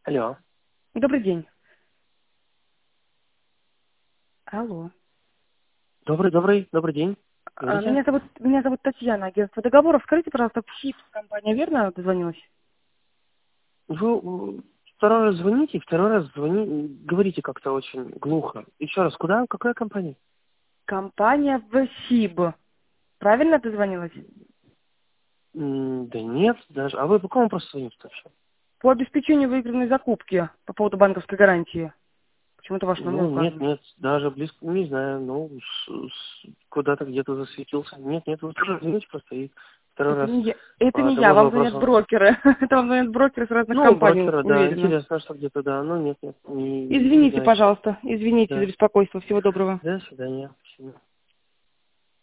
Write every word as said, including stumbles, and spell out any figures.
Алло. Добрый день. Алло. Добрый, добрый, добрый день. А, Говорите? Меня зовут, меня зовут Татьяна, агентство договоров. Скажите, пожалуйста, ПСИП компания, верно дозвонилась? Вы м, второй раз звоните, второй раз звони, говорите как-то очень глухо. Еще раз, куда? Какая компания? Компания ВСИБ. Правильно дозвонилась? М, Да нет, даже. А вы по какому просто звоните вообще? По обеспечению выигранной закупки по поводу банковской гарантии. Почему-то ваш номер Ну, нет, указан. нет, даже близко, не знаю, ну, с- с- куда-то где-то засветился. Нет, нет, вы тоже звоните просто и второй Это раз не я, это по не я, такому вам звонят вопросу. брокеры. Это вам звонят брокеры с разных Ну, компаний, брокера, да, уверена. интересно, что где-то, да, но нет, нет, не, не Извините, знаю, честно. пожалуйста, извините за Да, беспокойство. Всего доброго. до свидания. Спасибо.